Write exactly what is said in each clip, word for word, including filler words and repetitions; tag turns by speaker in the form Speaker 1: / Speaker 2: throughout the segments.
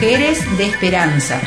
Speaker 1: Mujeres de Esperanza.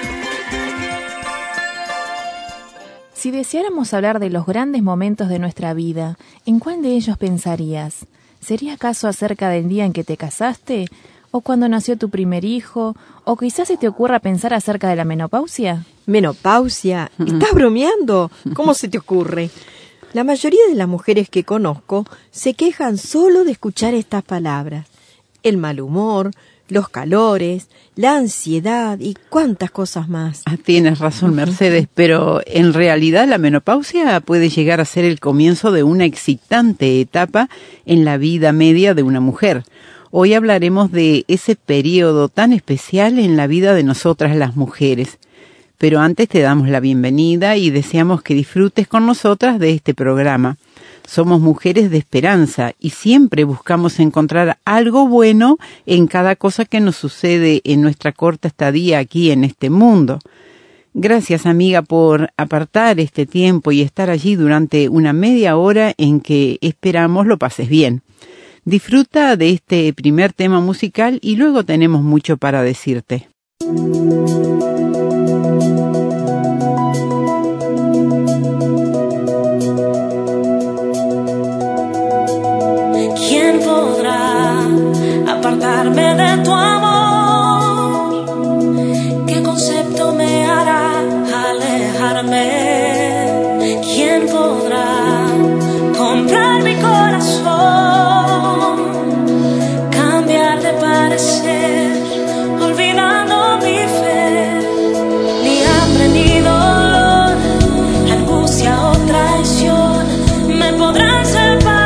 Speaker 2: Si deseáramos hablar de los grandes momentos de nuestra vida, ¿en cuál de ellos pensarías? ¿Sería acaso acerca del día en que te casaste? ¿O cuando nació tu primer hijo? ¿O quizás se te ocurra pensar acerca de la menopausia?
Speaker 3: ¿Menopausia? ¿Estás bromeando? ¿Cómo se te ocurre? La mayoría de las mujeres que conozco se quejan solo de escuchar estas palabras. El mal humor, los calores, la ansiedad y cuántas cosas más.
Speaker 4: Ah, tienes razón, Mercedes, pero en realidad la menopausia puede llegar a ser el comienzo de una excitante etapa en la vida media de una mujer. Hoy hablaremos de ese periodo tan especial en la vida de nosotras las mujeres. Pero antes te damos la bienvenida y deseamos que disfrutes con nosotras de este programa. Somos mujeres de esperanza y siempre buscamos encontrar algo bueno en cada cosa que nos sucede en nuestra corta estadía aquí en este mundo. Gracias, amiga, por apartar este tiempo y estar allí durante una media hora en que esperamos lo pases bien. Disfruta de este primer tema musical y luego tenemos mucho para decirte.
Speaker 5: ¿Quién podrá apartarme de tu amor? ¿Qué concepto me hará alejarme? ¿Quién podrá comprar mi corazón? Cambiar de parecer, olvidando mi fe. Ni hambre ni dolor, angustia o traición me podrán separar.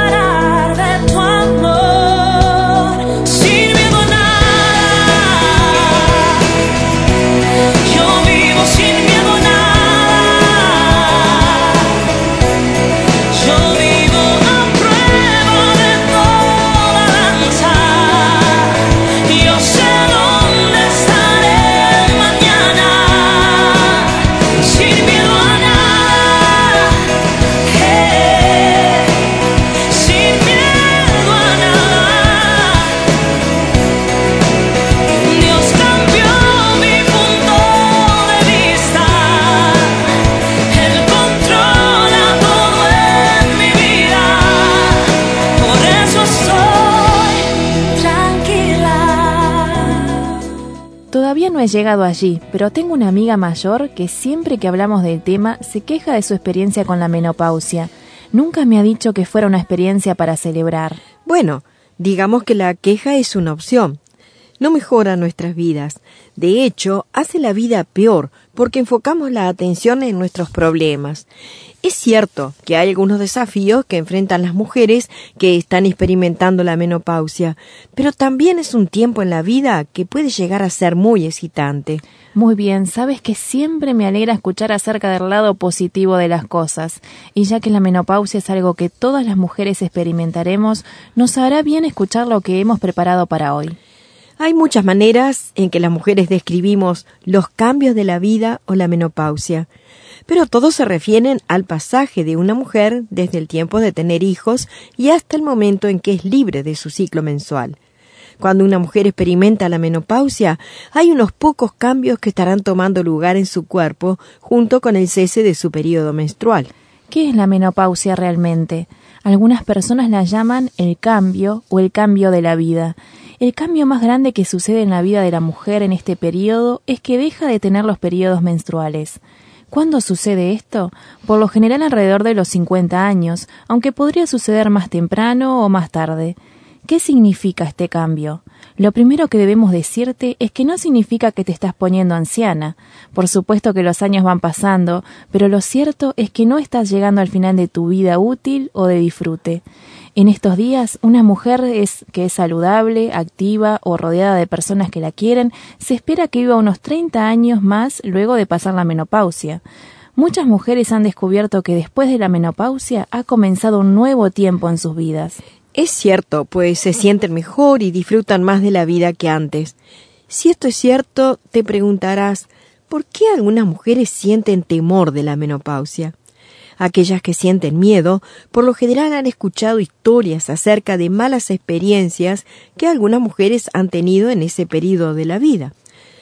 Speaker 2: No he llegado allí, pero tengo una amiga mayor que siempre que hablamos del tema se queja de su experiencia con la menopausia. Nunca me ha dicho que fuera una experiencia para celebrar.
Speaker 3: Bueno, digamos que la queja es una opción. No mejora nuestras vidas. De hecho, hace la vida peor porque enfocamos la atención en nuestros problemas. Es cierto que hay algunos desafíos que enfrentan las mujeres que están experimentando la menopausia, pero también es un tiempo en la vida que puede llegar a ser muy excitante.
Speaker 2: Muy bien, sabes que siempre me alegra escuchar acerca del lado positivo de las cosas, y ya que la menopausia es algo que todas las mujeres experimentaremos, nos hará bien escuchar lo que hemos preparado para hoy.
Speaker 3: Hay muchas maneras en que las mujeres describimos los cambios de la vida o la menopausia, pero todos se refieren al pasaje de una mujer desde el tiempo de tener hijos y hasta el momento en que es libre de su ciclo mensual. Cuando una mujer experimenta la menopausia, hay unos pocos cambios que estarán tomando lugar en su cuerpo junto con el cese de su periodo menstrual.
Speaker 2: ¿Qué es la menopausia realmente? Algunas personas la llaman el cambio o el cambio de la vida. El cambio más grande que sucede en la vida de la mujer en este periodo es que deja de tener los periodos menstruales. ¿Cuándo sucede esto? Por lo general alrededor de los cincuenta años, aunque podría suceder más temprano o más tarde. ¿Qué significa este cambio? Lo primero que debemos decirte es que no significa que te estás poniendo anciana. Por supuesto que los años van pasando, pero lo cierto es que no estás llegando al final de tu vida útil o de disfrute. En estos días, una mujer es, que es saludable, activa o rodeada de personas que la quieren, se espera que viva unos treinta años más luego de pasar la menopausia. Muchas mujeres han descubierto que después de la menopausia ha comenzado un nuevo tiempo en sus vidas.
Speaker 3: Es cierto, pues se sienten mejor y disfrutan más de la vida que antes. Si esto es cierto, te preguntarás, ¿por qué algunas mujeres sienten temor de la menopausia? Aquellas que sienten miedo, por lo general han escuchado historias acerca de malas experiencias que algunas mujeres han tenido en ese periodo de la vida.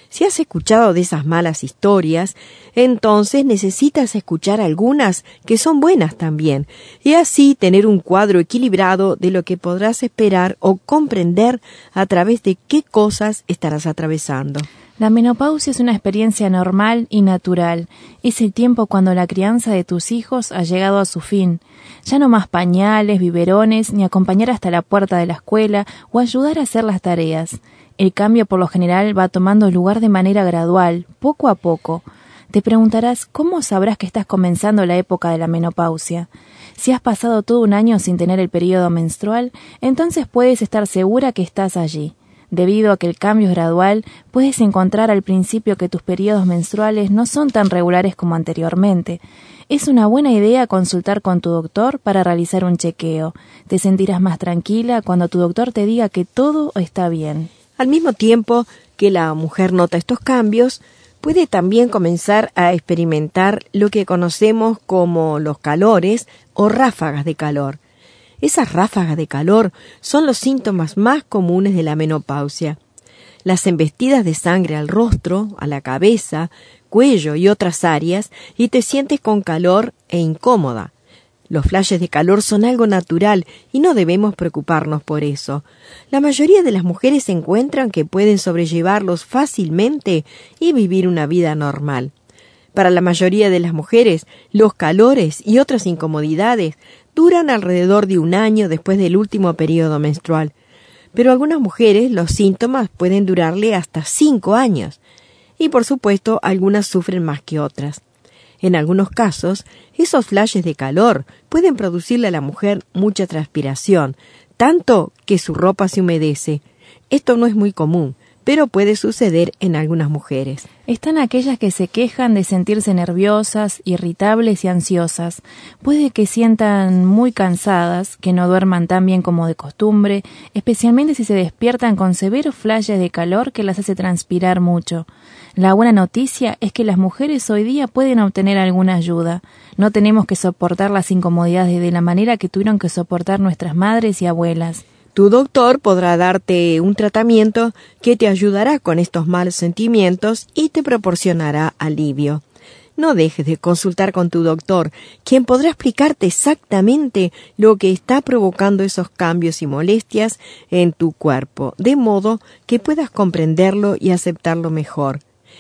Speaker 3: Si has escuchado de esas malas historias, entonces necesitas escuchar algunas que son buenas también, y así tener un cuadro equilibrado de lo que podrás esperar o comprender a través de qué cosas estarás atravesando.
Speaker 2: La menopausia es una experiencia normal y natural. Es el tiempo cuando la crianza de tus hijos ha llegado a su fin. Ya no más pañales, biberones, ni acompañar hasta la puerta de la escuela o ayudar a hacer las tareas. El cambio por lo general va tomando lugar de manera gradual, poco a poco. Te preguntarás cómo sabrás que estás comenzando la época de la menopausia. Si has pasado todo un año sin tener el periodo menstrual, entonces puedes estar segura que estás allí. Debido a que el cambio es gradual, puedes encontrar al principio que tus periodos menstruales no son tan regulares como anteriormente. Es una buena idea consultar con tu doctor para realizar un chequeo. Te sentirás más tranquila cuando tu doctor te diga que todo está bien.
Speaker 3: Al mismo tiempo que la mujer nota estos cambios, puede también comenzar a experimentar lo que conocemos como los calores o ráfagas de calor. Esas ráfagas de calor son los síntomas más comunes de la menopausia. Las embestidas de sangre al rostro, a la cabeza, cuello y otras áreas, y te sientes con calor e incómoda. Los flashes de calor son algo natural y no debemos preocuparnos por eso. La mayoría de las mujeres encuentran que pueden sobrellevarlos fácilmente y vivir una vida normal. Para la mayoría de las mujeres, los calores y otras incomodidades duran alrededor de un año después del último periodo menstrual. Pero a algunas mujeres los síntomas pueden durarle hasta cinco años. Y por supuesto, algunas sufren más que otras. En algunos casos, esos flashes de calor pueden producirle a la mujer mucha transpiración, tanto que su ropa se humedece. Esto no es muy común, pero puede suceder en algunas mujeres.
Speaker 2: Están aquellas que se quejan de sentirse nerviosas, irritables y ansiosas. Puede que sientan muy cansadas, que no duerman tan bien como de costumbre, especialmente si se despiertan con severos flashes de calor que las hace transpirar mucho. La buena noticia es que las mujeres hoy día pueden obtener alguna ayuda. No tenemos que soportar las incomodidades de la manera que tuvieron que soportar nuestras madres y abuelas.
Speaker 3: Tu doctor podrá darte un tratamiento que te ayudará con estos malos sentimientos y te proporcionará alivio. No dejes de consultar con tu doctor, quien podrá explicarte exactamente lo que está provocando esos cambios y molestias en tu cuerpo, de modo que puedas comprenderlo y aceptarlo mejor.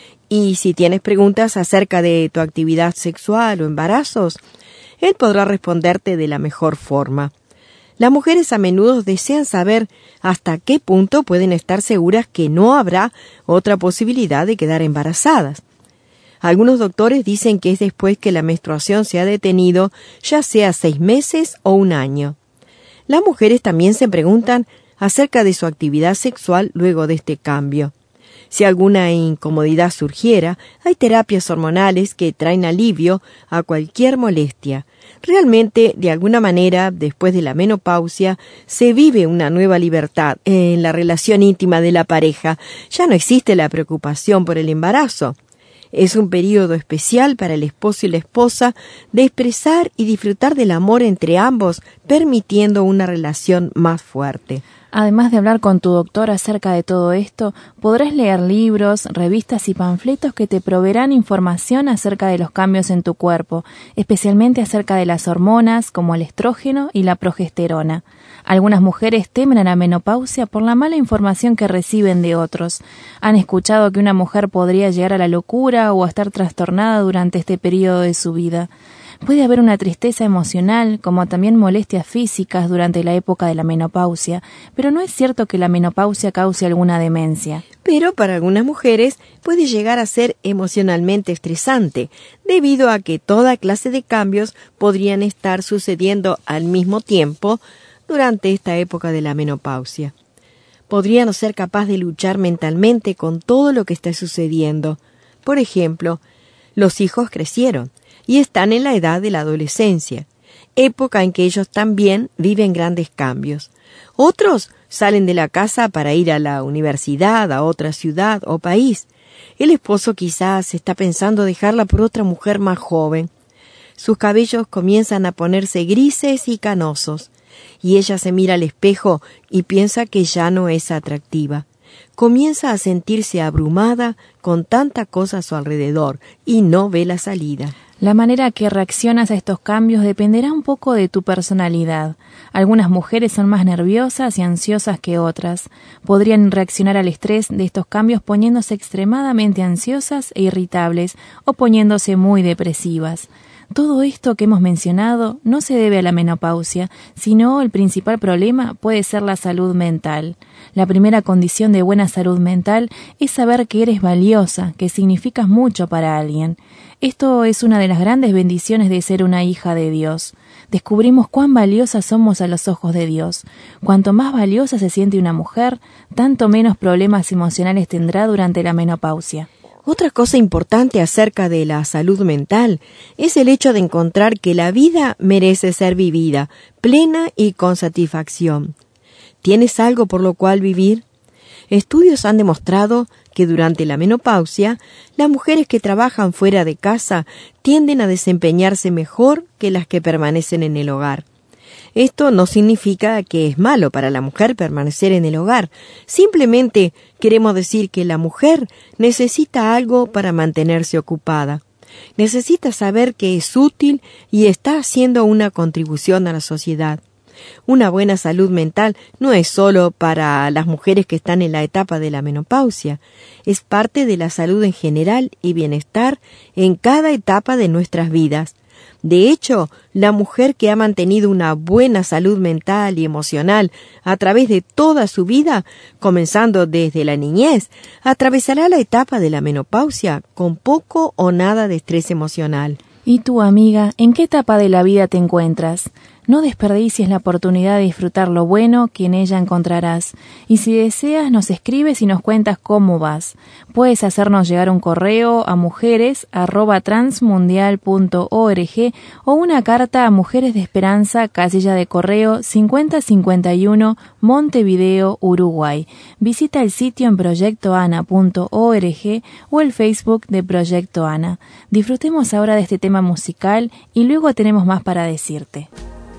Speaker 3: Y si tienes preguntas acerca de tu actividad sexual o embarazos, él podrá responderte de la mejor forma. Las mujeres a menudo desean saber hasta qué punto pueden estar seguras que no habrá otra posibilidad de quedar embarazadas. Algunos doctores dicen que es después que la menstruación se ha detenido, ya sea seis meses o un año. Las mujeres también se preguntan acerca de su actividad sexual luego de este cambio. Si alguna incomodidad surgiera, hay terapias hormonales que traen alivio a cualquier molestia. Realmente, de alguna manera, después de la menopausia, se vive una nueva libertad en la relación íntima de la pareja. Ya no existe la preocupación por el embarazo. Es un período especial para el esposo y la esposa de expresar y disfrutar del amor entre ambos, permitiendo una relación más fuerte.
Speaker 2: Además de hablar con tu doctor acerca de todo esto, podrás leer libros, revistas y panfletos que te proveerán información acerca de los cambios en tu cuerpo, especialmente acerca de las hormonas como el estrógeno y la progesterona. Algunas mujeres temen a la menopausia por la mala información que reciben de otros. Han escuchado que una mujer podría llegar a la locura o a estar trastornada durante este periodo de su vida. Puede haber una tristeza emocional, como también molestias físicas durante la época de la menopausia, pero no es cierto que la menopausia cause alguna demencia.
Speaker 3: Pero para algunas mujeres puede llegar a ser emocionalmente estresante, debido a que toda clase de cambios podrían estar sucediendo al mismo tiempo durante esta época de la menopausia. Podría no ser capaz de luchar mentalmente con todo lo que está sucediendo. Por ejemplo, los hijos crecieron y están en la edad de la adolescencia, época en que ellos también viven grandes cambios. Otros salen de la casa para ir a la universidad, a otra ciudad o país. El esposo quizás está pensando dejarla por otra mujer más joven. Sus cabellos comienzan a ponerse grises y canosos, y ella se mira al espejo y piensa que ya no es atractiva. comienza a sentirse abrumada con tanta cosa a su alrededor y no ve la salida.
Speaker 2: La manera que reaccionas a estos cambios dependerá un poco de tu personalidad. Algunas mujeres son más nerviosas y ansiosas que otras. Podrían reaccionar al estrés de estos cambios poniéndose extremadamente ansiosas e irritables o poniéndose muy depresivas. Todo esto que hemos mencionado no se debe a la menopausia, sino el principal problema puede ser la salud mental. La primera condición de buena salud mental es saber que eres valiosa, que significas mucho para alguien. Esto es una de las grandes bendiciones de ser una hija de Dios. Descubrimos cuán valiosas somos a los ojos de Dios. Cuanto más valiosa se siente una mujer, tanto menos problemas emocionales tendrá durante la menopausia.
Speaker 3: Otra cosa importante acerca de la salud mental es el hecho de encontrar que la vida merece ser vivida, plena y con satisfacción. ¿Tienes algo por lo cual vivir? Estudios han demostrado que durante la menopausia, las mujeres que trabajan fuera de casa tienden a desempeñarse mejor que las que permanecen en el hogar. Esto no significa que es malo para la mujer permanecer en el hogar. Simplemente queremos decir que la mujer necesita algo para mantenerse ocupada. Necesita saber que es útil y está haciendo una contribución a la sociedad. Una buena salud mental no es solo para las mujeres que están en la etapa de la menopausia. Es parte de la salud en general y bienestar en cada etapa de nuestras vidas. De hecho, la mujer que ha mantenido una buena salud mental y emocional a través de toda su vida, comenzando desde la niñez, atravesará la etapa de la menopausia con poco o nada de estrés emocional.
Speaker 2: ¿Y tú, amiga, en qué etapa de la vida te encuentras? No desperdicies la oportunidad de disfrutar lo bueno que en ella encontrarás. Y si deseas, nos escribes y nos cuentas cómo vas. Puedes hacernos llegar un correo a mujeres arroba transmundial punto org o una carta a Mujeres de Esperanza, casilla de correo cincuenta cincuenta y uno, Montevideo, Uruguay. Visita el sitio en proyecto ana punto org o el Facebook de Proyecto Ana. Disfrutemos ahora de este tema musical y luego tenemos más para decirte.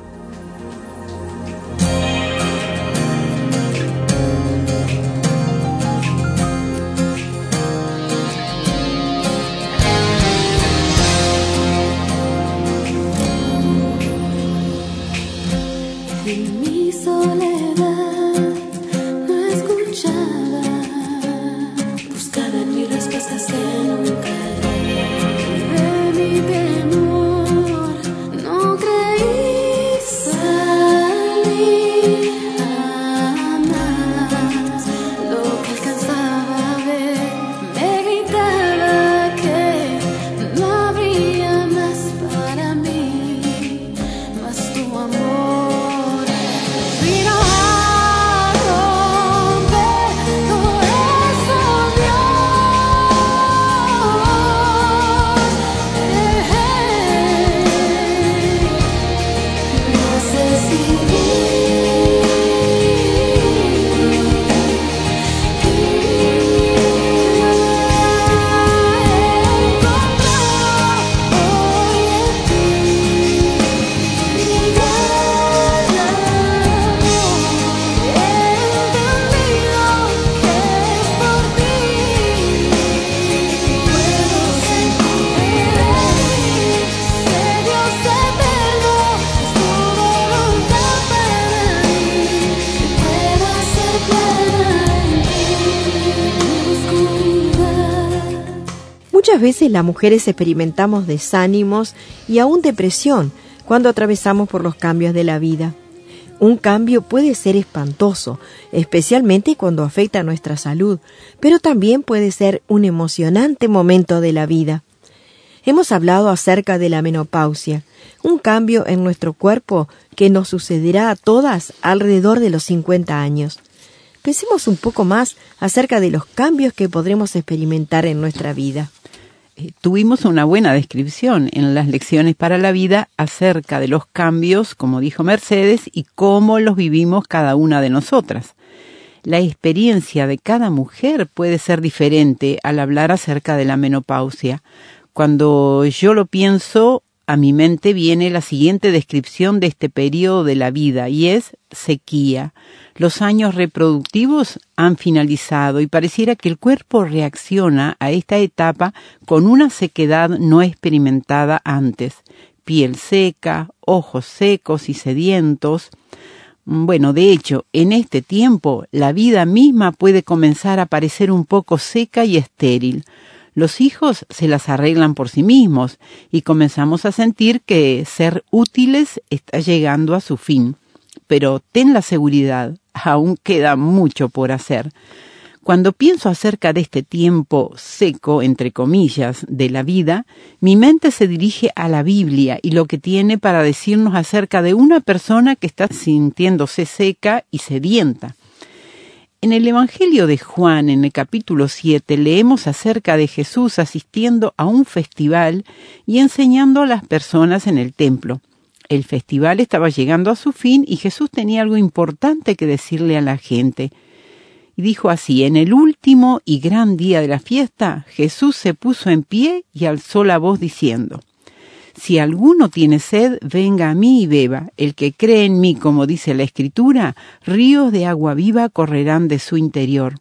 Speaker 3: Muchas veces las mujeres experimentamos desánimos y aún depresión cuando atravesamos por los cambios de la vida. Un cambio puede ser espantoso, especialmente cuando afecta a nuestra salud, pero también puede ser un emocionante momento de la vida. Hemos hablado acerca de la menopausia, un cambio en nuestro cuerpo que nos sucederá a todas alrededor de los cincuenta años. Pensemos un poco más acerca de los cambios que podremos experimentar en nuestra vida.
Speaker 4: Eh, tuvimos una buena descripción en las lecciones para la vida acerca de los cambios, como dijo Mercedes, y cómo los vivimos cada una de nosotras. La experiencia de cada mujer puede ser diferente al hablar acerca de la menopausia. Cuando yo lo pienso, a mi mente viene la siguiente descripción de este periodo de la vida, y es sequía. Los años reproductivos han finalizado y pareciera que el cuerpo reacciona a esta etapa con una sequedad no experimentada antes. Piel seca, ojos secos y sedientos. Bueno, de hecho, en este tiempo la vida misma puede comenzar a parecer un poco seca y estéril. Los hijos se las arreglan por sí mismos y comenzamos a sentir que ser útiles está llegando a su fin. Pero ten la seguridad, aún queda mucho por hacer. Cuando pienso acerca de este tiempo seco, entre comillas, de la vida, mi mente se dirige a la Biblia y lo que tiene para decirnos acerca de una persona que está sintiéndose seca y sedienta. En el Evangelio de Juan, en el capítulo siete, leemos acerca de Jesús asistiendo a un festival y enseñando a las personas en el templo. El festival estaba llegando a su fin y Jesús tenía algo importante que decirle a la gente. Y dijo así: en el último y gran día de la fiesta, Jesús se puso en pie y alzó la voz diciendo: si alguno tiene sed, venga a mí y beba. El que cree en mí, como dice la Escritura, ríos de agua viva correrán de su interior.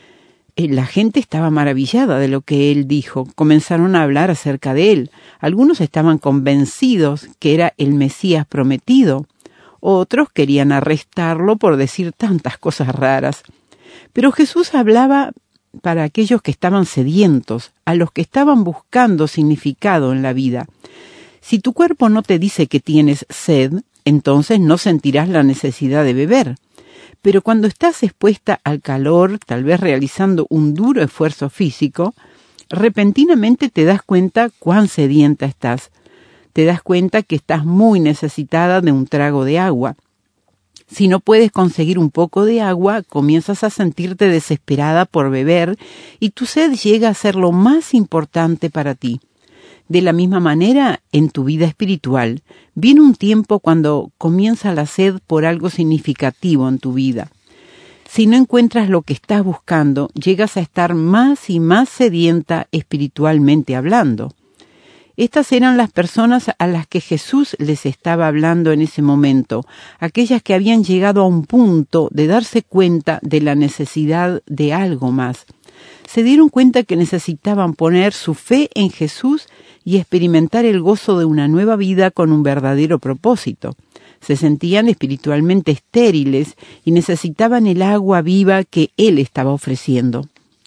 Speaker 4: La gente estaba maravillada de lo que él dijo. Comenzaron a hablar acerca de él. Algunos estaban convencidos que era el Mesías prometido. Otros querían arrestarlo por decir tantas cosas raras. Pero Jesús hablaba para aquellos que estaban sedientos, a los que estaban buscando significado en la vida. Si tu cuerpo no te dice que tienes sed, entonces no sentirás la necesidad de beber. Pero cuando estás expuesta al calor, tal vez realizando un duro esfuerzo físico, repentinamente te das cuenta cuán sedienta estás. Te das cuenta que estás muy necesitada de un trago de agua. Si no puedes conseguir un poco de agua, comienzas a sentirte desesperada por beber y tu sed llega a ser lo más importante para ti. De la misma manera, en tu vida espiritual, viene un tiempo cuando comienza la sed por algo significativo en tu vida. Si no encuentras lo que estás buscando, llegas a estar más y más sedienta espiritualmente hablando. Estas eran las personas a las que Jesús les estaba hablando en ese momento, aquellas que habían llegado a un punto de darse cuenta de la necesidad de algo más. Se dieron cuenta que necesitaban poner su fe en Jesús y experimentar el gozo de una nueva vida con un verdadero propósito. Se sentían espiritualmente estériles y necesitaban el agua viva que Él estaba ofreciendo.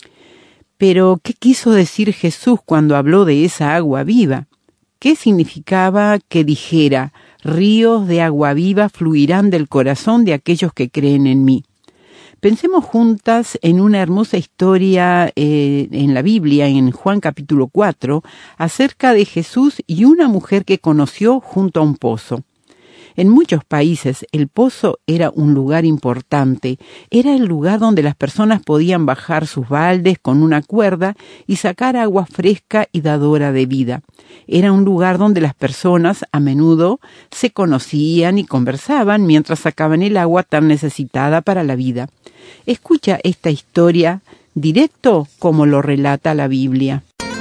Speaker 4: Pero, ¿qué quiso decir Jesús cuando habló de esa agua viva? ¿Qué significaba que dijera: ríos de agua viva fluirán del corazón de aquellos que creen en mí? Pensemos juntas en una hermosa historia eh, en la Biblia, en Juan capítulo cuatro, acerca de Jesús y una mujer que conoció junto a un pozo. En muchos países el pozo era un lugar importante, era el lugar donde las personas podían bajar sus baldes con una cuerda y sacar agua fresca y dadora de vida. Era un lugar donde las personas a menudo se conocían y conversaban mientras sacaban el agua tan necesitada para la vida. Escucha esta historia directo como lo relata la Biblia.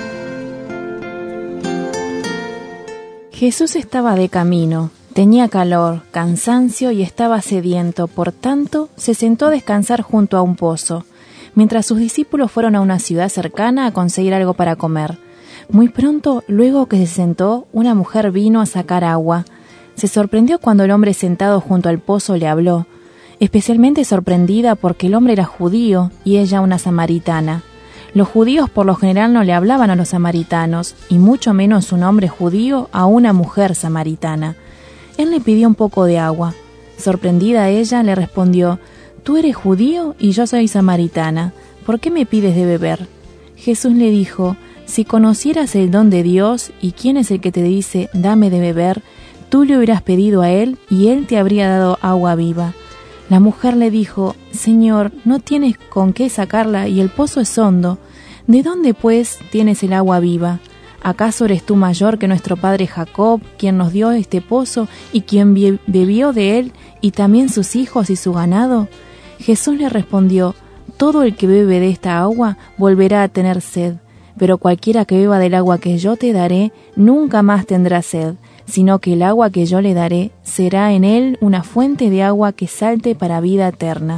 Speaker 2: Jesús estaba de camino. Tenía calor, cansancio y estaba sediento, por tanto, se sentó a descansar junto a un pozo, mientras sus discípulos fueron a una ciudad cercana a conseguir algo para comer. Muy pronto, luego que se sentó, una mujer vino a sacar agua. Se sorprendió cuando el hombre sentado junto al pozo le habló, especialmente sorprendida porque el hombre era judío y ella una samaritana. Los judíos por lo general no le hablaban a los samaritanos, y mucho menos un hombre judío a una mujer samaritana. Él le pidió un poco de agua. Sorprendida ella, le respondió: «Tú eres judío y yo soy samaritana. ¿Por qué me pides de beber?» Jesús le dijo: «Si conocieras el don de Dios y quién es el que te dice, dame de beber, tú le hubieras pedido a él y él te habría dado agua viva». La mujer le dijo: «Señor, no tienes con qué sacarla y el pozo es hondo. ¿De dónde, pues, tienes el agua viva? ¿Acaso eres tú mayor que nuestro padre Jacob, quien nos dio este pozo y quien bebió de él, y también sus hijos y su ganado?» Jesús le respondió: «Todo el que bebe de esta agua volverá a tener sed, Pero cualquiera que beba del agua que yo te daré, nunca más tendrá sed, sino que el agua que yo le daré será en él una fuente de agua que salte para vida eterna.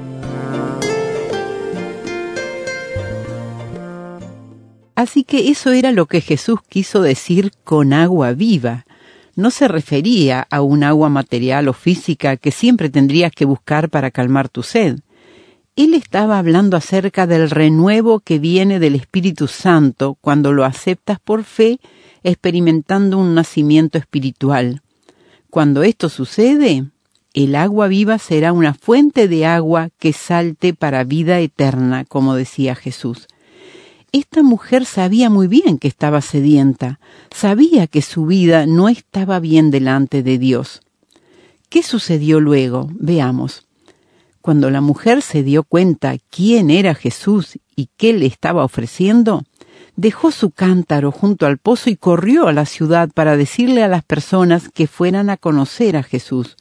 Speaker 4: Así que eso era lo que Jesús quiso decir con agua viva. No se refería a un agua material o física que siempre tendrías que buscar para calmar tu sed. Él estaba hablando acerca del renuevo que viene del Espíritu Santo cuando lo aceptas por fe, experimentando un nacimiento espiritual. Cuando esto sucede, el agua viva será una fuente de agua que salte para vida eterna, como decía Jesús. Esta mujer sabía muy bien que estaba sedienta, sabía que su vida no estaba bien delante de Dios. ¿Qué sucedió luego? Veamos. Cuando la mujer se dio cuenta quién era Jesús y qué le estaba ofreciendo, dejó su cántaro junto al pozo y corrió a la ciudad para decirle a las personas que fueran a conocer a Jesús.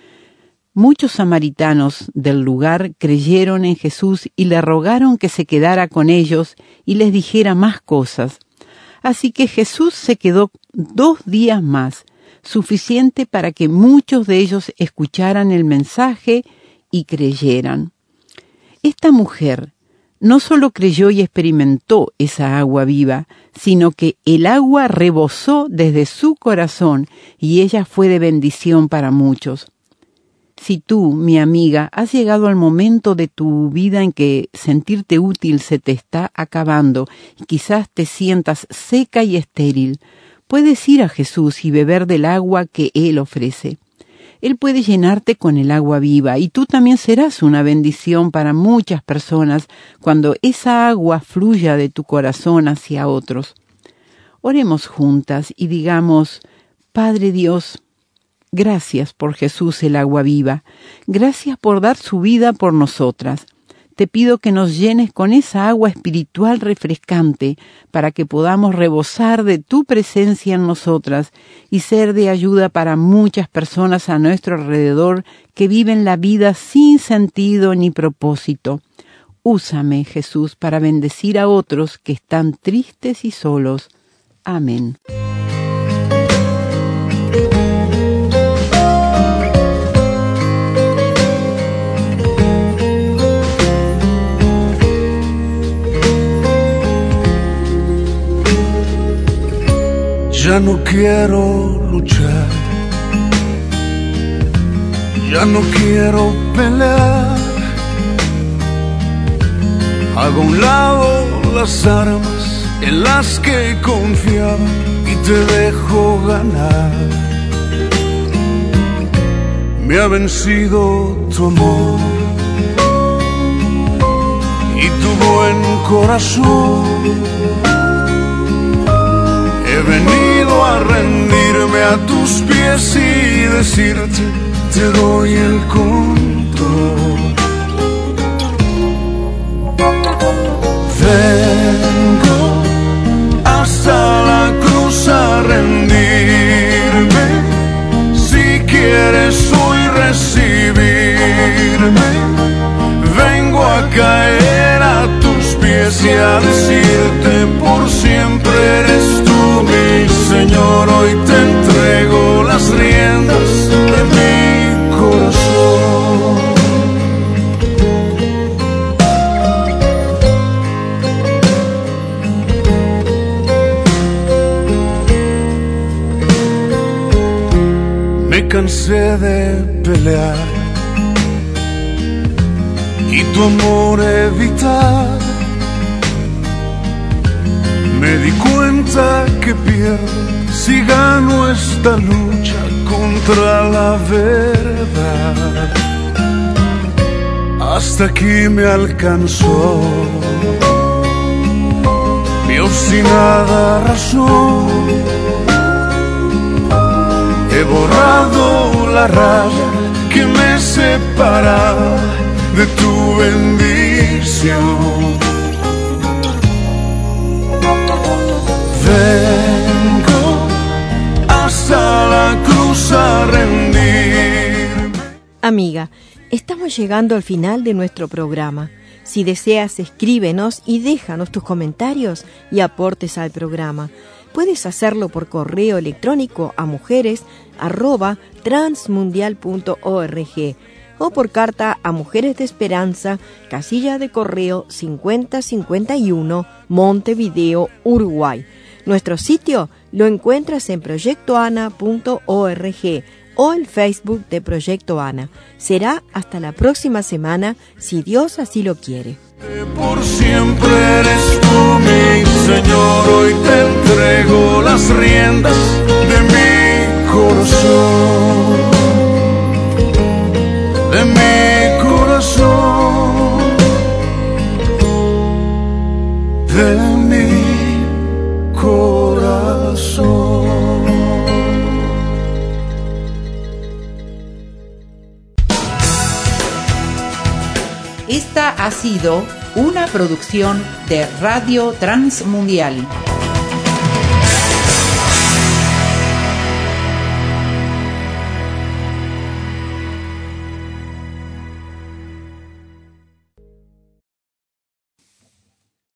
Speaker 4: Muchos samaritanos del lugar creyeron en Jesús y le rogaron que se quedara con ellos y les dijera más cosas. Así que Jesús se quedó dos días más, suficiente para que muchos de ellos escucharan el mensaje y creyeran. Esta mujer no solo creyó y experimentó esa agua viva, sino que el agua rebosó desde su corazón y ella fue de bendición para muchos. Si tú, mi amiga, has llegado al momento de tu vida en que sentirte útil se te está acabando y quizás te sientas seca y estéril, puedes ir a Jesús y beber del agua que Él ofrece. Él puede llenarte con el agua viva y tú también serás una bendición para muchas personas cuando esa agua fluya de tu corazón hacia otros. Oremos juntas y digamos: Padre Dios, gracias por Jesús el agua viva. Gracias por dar su vida por nosotras. Te pido que nos llenes con esa agua espiritual refrescante para que podamos rebosar de tu presencia en nosotras y ser de ayuda para muchas personas a nuestro alrededor que viven la vida sin sentido ni propósito. Úsame, Jesús, para bendecir a otros que están tristes y solos. Amén.
Speaker 1: Ya no quiero luchar, ya no quiero pelear. Hago a un lado las armas en las que confiaba y te dejo ganar. Me ha vencido tu amor y tu buen corazón. He venido a rendirme a tus pies y decirte, te doy el control. Vengo hasta la cruz a rendirme. Si quieres hoy recibirme, vengo a caer a tus pies y a decirte, por siempre eres tú mi Señor. Hoy te entrego las riendas de mi corazón. Me cansé de pelear y tu amor evitar. Me di cuenta que pierdo si gano esta lucha contra la verdad. Hasta aquí me alcanzó mi obstinada razón. He borrado la raya que me separaba de tu bendición. Vengo hasta la cruz a rendirme.
Speaker 3: Amiga, estamos llegando al final de nuestro programa. Si deseas, escríbenos y déjanos tus comentarios y aportes al programa. Puedes hacerlo por correo electrónico a mujeres arroba transmundial punto org o por carta a Mujeres de Esperanza, casilla de correo cincuenta cincuenta y uno, Montevideo, Uruguay. Nuestro sitio lo encuentras en proyecto ana punto org o el Facebook de Proyecto Ana. Será hasta la próxima semana, si Dios así lo quiere.
Speaker 1: Por siempre eres tú mi Señor, hoy te entrego las riendas de mi corazón, de mi corazón, de mi corazón.
Speaker 6: Esta ha sido una producción de Radio Transmundial.